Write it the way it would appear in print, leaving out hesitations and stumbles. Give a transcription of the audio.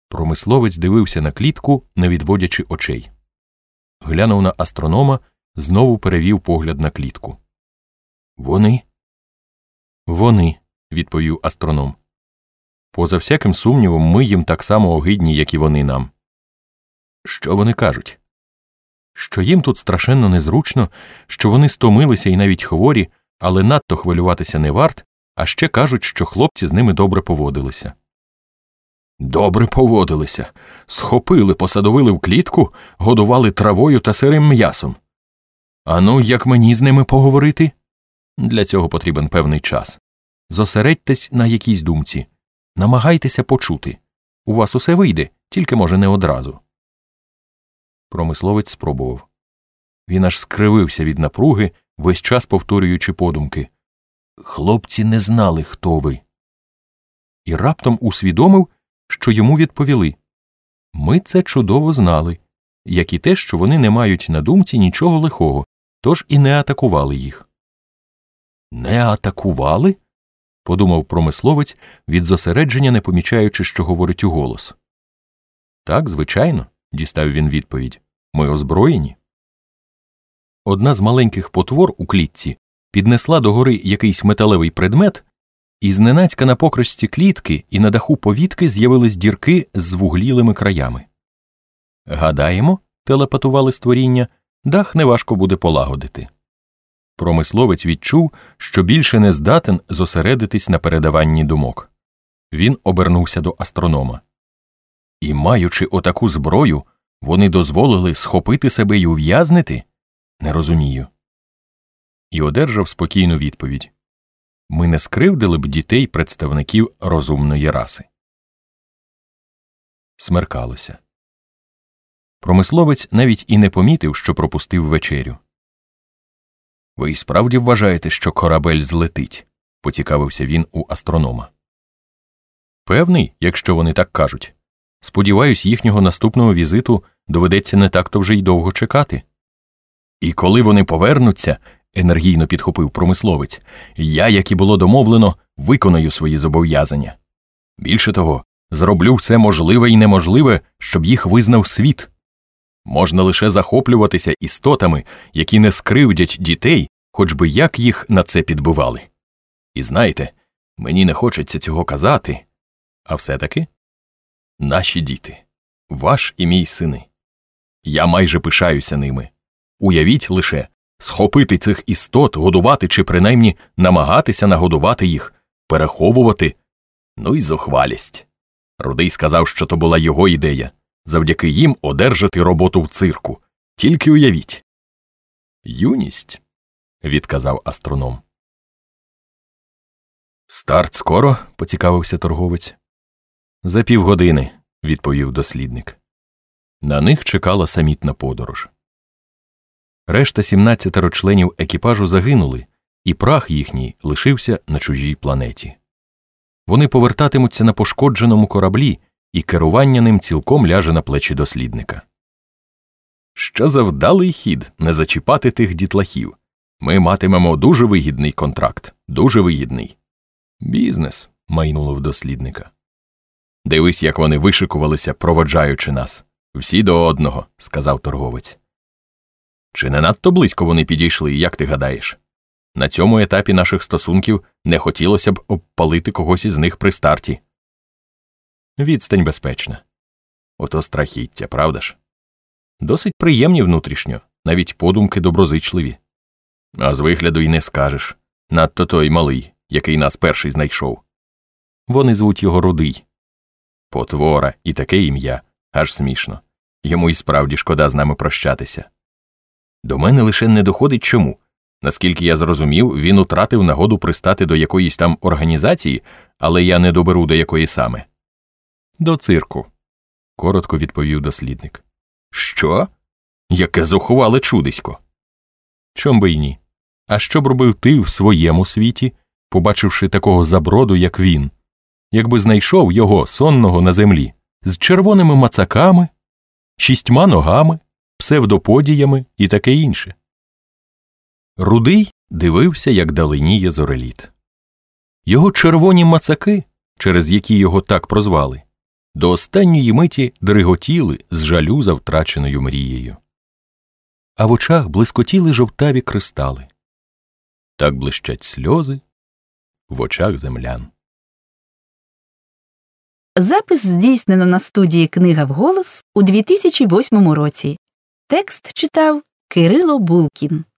Промисловець дивився на клітку, не відводячи очей. Глянув на астронома, знову перевів погляд на клітку. «Вони?» «Вони», – відповів астроном. «Поза всяким сумнівом, ми їм так само огидні, як і вони нам». «Що вони кажуть?» «Що їм тут страшенно незручно, що вони стомилися і навіть хворі, але надто хвилюватися не варт, а ще кажуть, що хлопці з ними добре поводилися». «Добре поводилися. Схопили, посадовили в клітку, годували травою та сирим м'ясом. А ну, як мені з ними поговорити?» «Для цього потрібен певний час. Зосередьтесь на якійсь думці. Намагайтеся почути. У вас усе вийде, тільки, може, не одразу». Промисловець спробував. Він аж скривився від напруги, весь час повторюючи подумки. «Хлопці не знали, хто ви». І раптом усвідомив, що йому відповіли. «Ми це чудово знали, як і те, що вони не мають на думці нічого лихого, тож і не атакували їх». «Не атакували?» – подумав промисловець, від зосередження не помічаючи, що говорить уголос. «Так, звичайно», – дістав він відповідь, – «ми озброєні». Одна з маленьких потвор у клітці піднесла догори якийсь металевий предмет, і зненацька на покришці клітки і на даху повітки з'явились дірки з вуглілими краями. «Гадаємо», – телепатували створіння, – «дах неважко буде полагодити». Промисловець відчув, що більше не здатен зосередитись на передаванні думок. Він обернувся до астронома. «І маючи отаку зброю, вони дозволили схопити себе й ув'язнити? Не розумію». І одержав спокійну відповідь. «Ми не скривдили б дітей представників розумної раси». Смеркалося. Промисловець навіть і не помітив, що пропустив вечерю. «Ви й справді вважаєте, що корабель злетить?» – поцікавився він у астронома. «Певний, якщо вони так кажуть. Сподіваюсь, їхнього наступного візиту доведеться не так-то вже й довго чекати». «І коли вони повернуться», – енергійно підхопив промисловець, – «я, як і було домовлено, виконаю свої зобов'язання. Більше того, зроблю все можливе і неможливе, щоб їх визнав світ. Можна лише захоплюватися істотами, які не скривдять дітей, хоч би як їх на це підбивали. І знаєте, мені не хочеться цього казати, а все-таки наші діти, ваш і мій сини. Я майже пишаюся ними. Уявіть лише, схопити цих істот, годувати чи принаймні намагатися нагодувати їх, переховувати. Ну і зухвалість. Рудий сказав, що то була його ідея. Завдяки їм одержати роботу в цирку. Тільки уявіть». «Юність», – відказав астроном. «Старт скоро?» – поцікавився торговець. «За півгодини», – відповів дослідник. На них чекала самітна подорож. Решта 17 членів екіпажу загинули, і прах їхній лишився на чужій планеті. Вони повертатимуться на пошкодженому кораблі, і керування ним цілком ляже на плечі дослідника. «Що за вдалий хід не зачіпати тих дітлахів? Ми матимемо дуже вигідний контракт, дуже вигідний». «Бізнес», – майнуло в дослідника. «Дивись, як вони вишикувалися, проводжаючи нас. Всі до одного», – сказав торговець. «Чи не надто близько вони підійшли, як ти гадаєш? На цьому етапі наших стосунків не хотілося б обпалити когось із них при старті». «Відстань безпечна». «Ото страхіття, правда ж? Досить приємні внутрішньо, навіть подумки доброзичливі. А з вигляду й не скажеш. Надто той малий, який нас перший знайшов. Вони звуть його Рудий. Потвора і таке ім'я, аж смішно. Йому і справді шкода з нами прощатися. До мене лише не доходить чому. Наскільки я зрозумів, він утратив нагоду пристати до якоїсь там організації, але я не доберу, до якої саме». «До цирку», – коротко відповів дослідник. «Що? Яке зухвале чудисько!» «Чом би й ні? А що б робив ти в своєму світі, побачивши такого заброду, як він? Якби знайшов його, сонного, на землі, з червоними мацаками, 6 ногами, псевдоподіями і таке інше?» Рудий дивився, як даленіє зореліт. Його червоні мацаки, через які його так прозвали, до останньої миті дриготіли з жалю за втраченою мрією. А в очах блискотіли жовтаві кристали. Так блищать сльози в очах землян. Запис здійснено на студії «Книга вголос» у 2008 році. Текст читав Кирило Булкін.